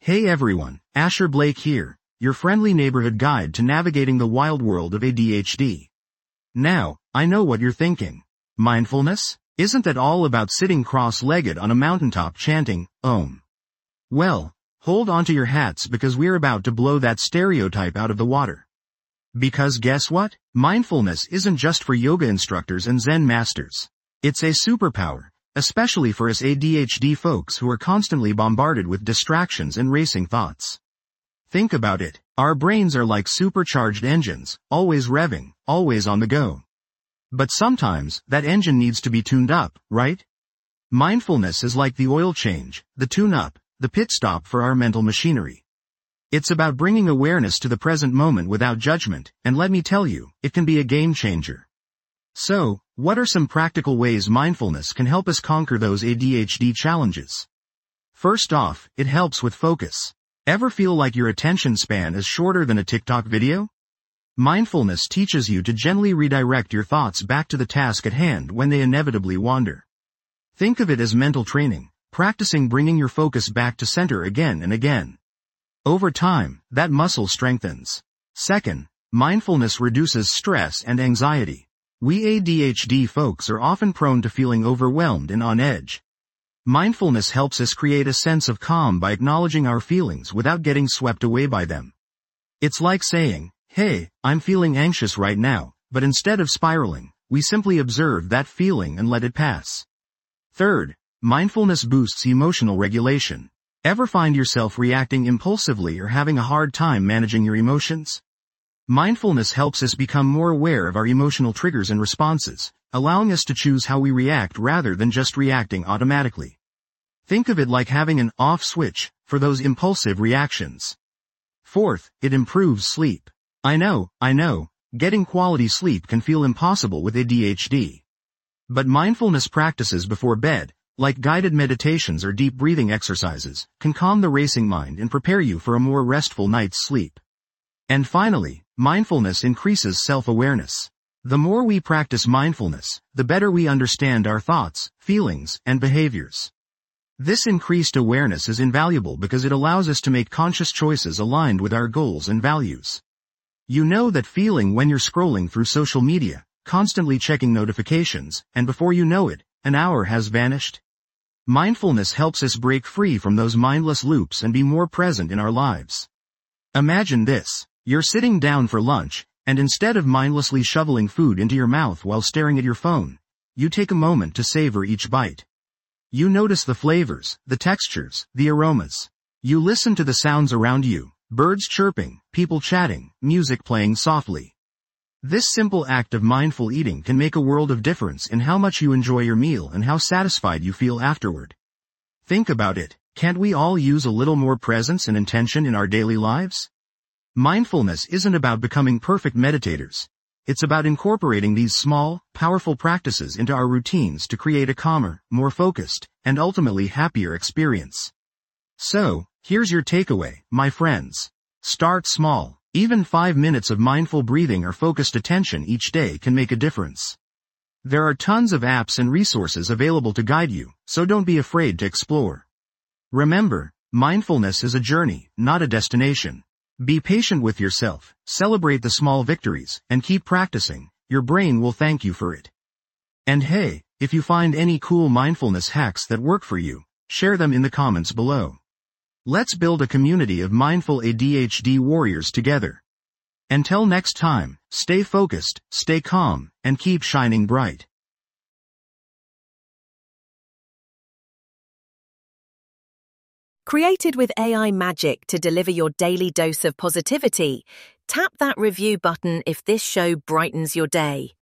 Hey everyone, Asher Blake here, your friendly neighborhood guide to navigating the wild world of ADHD. Now, I know what you're thinking. Mindfulness? Isn't that all about sitting cross-legged on a mountaintop chanting, Om? Well, hold on to your hats because we're about to blow that stereotype out of the water. Because guess what? Mindfulness isn't just for yoga instructors and Zen masters. It's a superpower, especially for us ADHD folks who are constantly bombarded with distractions and racing thoughts. Think about it. Our brains are like supercharged engines, always revving, always on the go. But sometimes, that engine needs to be tuned up, right? Mindfulness is like the oil change, the tune-up, the pit stop for our mental machinery. It's about bringing awareness to the present moment without judgment, and let me tell you, it can be a game changer. So, what are some practical ways mindfulness can help us conquer those ADHD challenges? First off, it helps with focus. Ever feel like your attention span is shorter than a TikTok video? Mindfulness teaches you to gently redirect your thoughts back to the task at hand when they inevitably wander. Think of it as mental training, practicing bringing your focus back to center again and again. Over time, that muscle strengthens. Second, mindfulness reduces stress and anxiety. We ADHD folks are often prone to feeling overwhelmed and on edge. Mindfulness helps us create a sense of calm by acknowledging our feelings without getting swept away by them. It's like saying, hey, I'm feeling anxious right now, but instead of spiraling, we simply observe that feeling and let it pass. Third, mindfulness boosts emotional regulation. Ever find yourself reacting impulsively or having a hard time managing your emotions? Mindfulness helps us become more aware of our emotional triggers and responses, allowing us to choose how we react rather than just reacting automatically. Think of it like having an off switch for those impulsive reactions. Fourth, it improves sleep. I know, getting quality sleep can feel impossible with ADHD. But mindfulness practices before bed, like guided meditations or deep breathing exercises, can calm the racing mind and prepare you for a more restful night's sleep. And finally, mindfulness increases self-awareness. The more we practice mindfulness, the better we understand our thoughts, feelings, and behaviors. This increased awareness is invaluable because it allows us to make conscious choices aligned with our goals and values. You know that feeling when you're scrolling through social media, constantly checking notifications, and before you know it, an hour has vanished? Mindfulness helps us break free from those mindless loops and be more present in our lives. Imagine this. You're sitting down for lunch, and instead of mindlessly shoveling food into your mouth while staring at your phone, you take a moment to savor each bite. You notice the flavors, the textures, the aromas. You listen to the sounds around you, birds chirping, people chatting, music playing softly. This simple act of mindful eating can make a world of difference in how much you enjoy your meal and how satisfied you feel afterward. Think about it. Can't we all use a little more presence and intention in our daily lives? Mindfulness isn't about becoming perfect meditators. It's about incorporating these small, powerful practices into our routines to create a calmer, more focused, and ultimately happier experience. So, here's your takeaway, my friends. Start small. Even 5 minutes of mindful breathing or focused attention each day can make a difference. There are tons of apps and resources available to guide you, so don't be afraid to explore. Remember, mindfulness is a journey, not a destination. Be patient with yourself, celebrate the small victories, and keep practicing. Your brain will thank you for it. And hey, if you find any cool mindfulness hacks that work for you, share them in the comments below. Let's build a community of mindful ADHD warriors together. Until next time, stay focused, stay calm, and keep shining bright. Created with AI magic to deliver your daily dose of positivity, tap that review button if this show brightens your day.